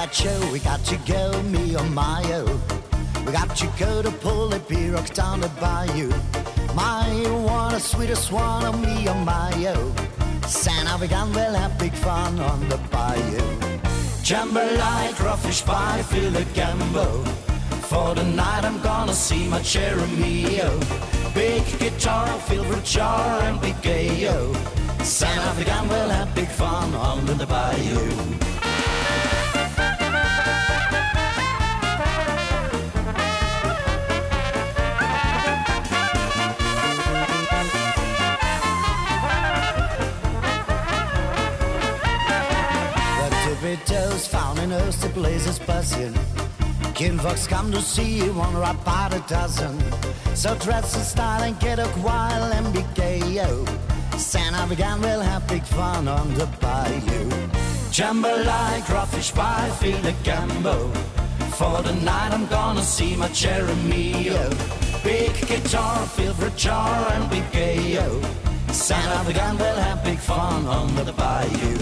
that show, we got to go, me or Mayo. We got to go to pull the pirogue down the bayou. My one, a sweetest one, or me or Mayo. Santa began, we'll have big fun on the bayou. Jambalaya, crawfish pie, feel the gambo. For the night I'm gonna see my Cheromeo. Big guitar, feel for jar and big gayo. Santa began, we'll have big fun on the bayou. Toes found in us, the blazes buzzing. Kinfolks come to see you, one right by the dozen. So dress in style and get a while and be gay-o. Santa began, we'll have big fun on the bayou. Jambalaya, crawfish pie, feel the gambo. For the night I'm gonna see my Cheromeo. Big guitar, feel for jar and be gay-o. Santa began, we'll have big fun on the bayou.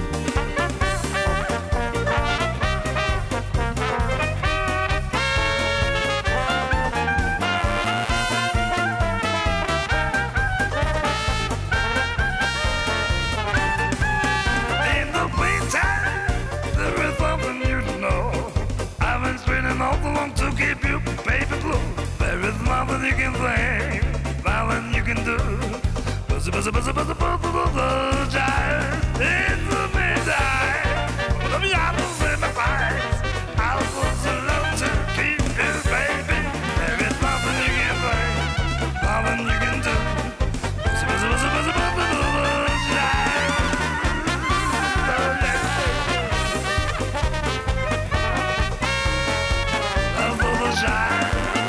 You can think, nothing you can do. Buzz, buzz, buzz, buzz, buzz, buzz, buzz, child. In the midnight, let me out and see my face. I was alone to keep you, baby. There is nothing you can think, nothing you can do. Buzz, buzz, buzz, buzz, buzz, buzz, child. Buzz, child.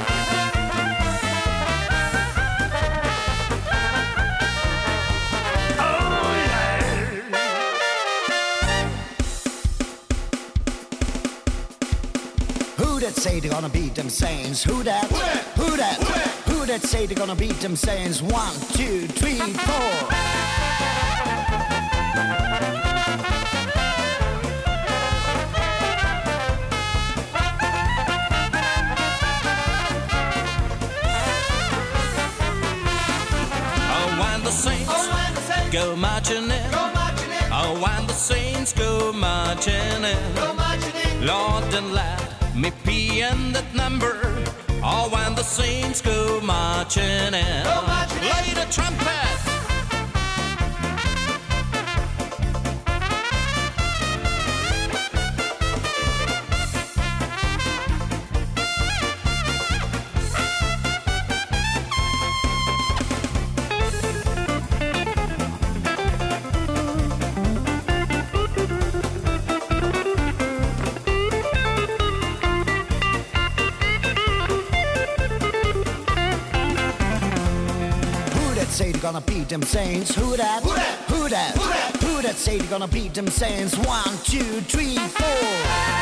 Who that say they're gonna beat them Saints? Who that? Who that? Who that say they're gonna beat them Saints? 1, 2, 3, 4. When the Saints go marching in, oh, when the Saints go marching in, Lord and lad, me P and that number. Oh, when the Saints go marching in, play the trumpet. Say they're gonna beat them Saints? Who that? Who that? Who that? Who that? Who that say they're gonna beat them Saints? 1, 2, 3, 4.